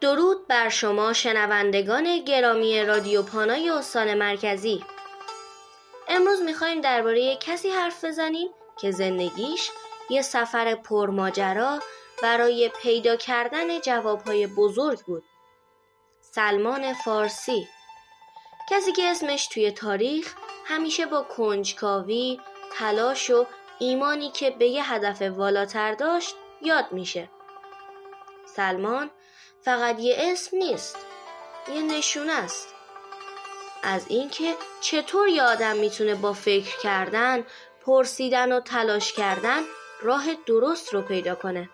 درود بر شما شنوندگان گرامی رادیو پانای استان مرکزی. امروز میخوایم درباره کسی حرف بزنیم که زندگیش یه سفر پرماجرا برای پیدا کردن جوابهای بزرگ بود. سلمان فارسی، کسی که اسمش توی تاریخ همیشه با کنجکاوی، تلاش و ایمانی که به یه هدف والاتر داشت یاد میشه. سلمان فقط یه اسم نیست، یه نشونه است از اینکه چطور یه آدم میتونه با فکر کردن، پرسیدن و تلاش کردن راه درست رو پیدا کنه.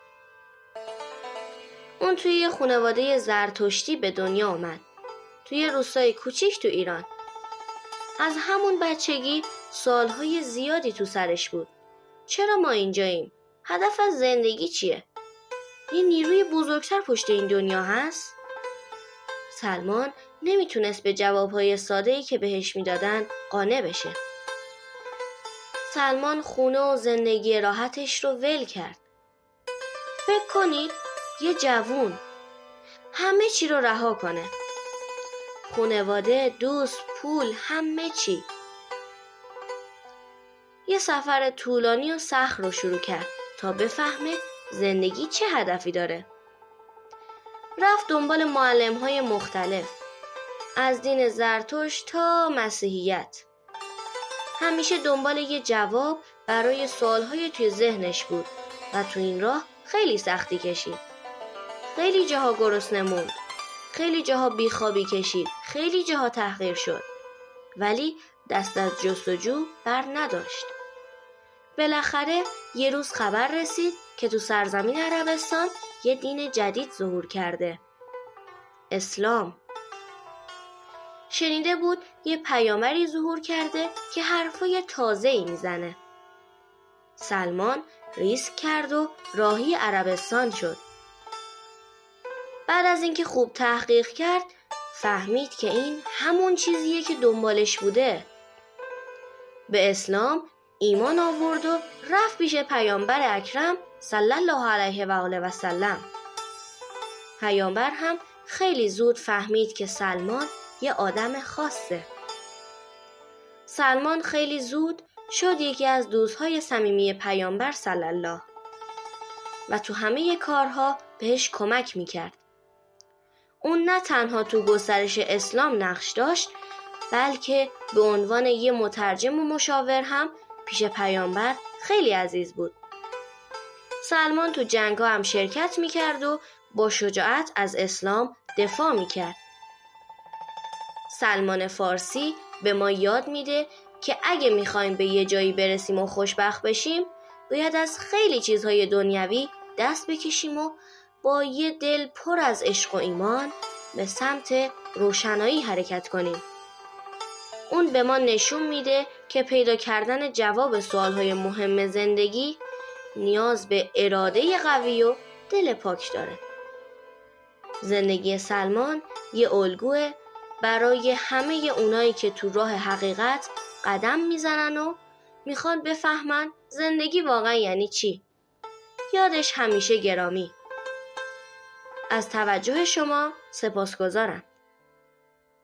اون توی یه خانواده زرتشتی به دنیا اومد، توی روستای کوچیک تو ایران. از همون بچگی سالهای زیادی تو سرش بود. چرا ما اینجاییم؟ هدف از زندگی چیه؟ یه نیروی بزرگتر پشت این دنیا هست؟ سلمان نمیتونست به جوابهای ساده‌ای که بهش میدادن قانع بشه. سلمان خونه و زندگی راحتش رو ول کرد. فکر کنید یه جوون همه چی رو رها کنه. خانواده، دوست، پول، همه چی. یه سفر طولانی و سخت رو شروع کرد تا بفهمه زندگی چه هدفی داره. رفت دنبال معلم‌های مختلف، از دین زرتشت تا مسیحیت. همیشه دنبال یه جواب برای سوالهای توی ذهنش بود و تو این راه خیلی سختی کشید. خیلی جاها گرسنه موند، خیلی جاها بیخوابی کشید، خیلی جاها تحقیر شد، ولی دست از جستجو بر نداشت. بالاخره یه روز خبر رسید که تو سرزمین عربستان یه دین جدید ظهور کرده، اسلام. شنیده بود یه پیامبری ظهور کرده که حرفای تازه‌ای میزنه. سلمان ریسک کرد و راهی عربستان شد. بعد از اینکه خوب تحقیق کرد فهمید که این همون چیزیه که دنبالش بوده. به اسلام ایمان آورد و رفت پیش پیامبر اکرم صلی الله علیه و آله و سلم. پیامبر هم خیلی زود فهمید که سلمان یه آدم خاصه. سلمان خیلی زود شد یکی از دوستهای صمیمی پیامبر صلی الله و تو همه کارها بهش کمک میکرد. اون نه تنها تو گسترش اسلام نقش داشت، بلکه به عنوان یه مترجم و مشاور هم پیش پیامبر خیلی عزیز بود. سلمان تو جنگ‌ها هم شرکت میکرد و با شجاعت از اسلام دفاع میکرد. سلمان فارسی به ما یاد میده که اگه میخوایم به یه جایی برسیم و خوشبخت بشیم، باید از خیلی چیزهای دنیوی دست بکشیم و با یه دل پر از عشق و ایمان به سمت روشنایی حرکت کنیم. اون به ما نشون میده که پیدا کردن جواب سوالهای مهم زندگی نیاز به اراده قوی و دل پاک داره. زندگی سلمان یه الگوه برای همه اونایی که تو راه حقیقت قدم میزنن و میخوان بفهمن زندگی واقعا یعنی چی. یادش همیشه گرامی. از توجه شما سپاسگزارم.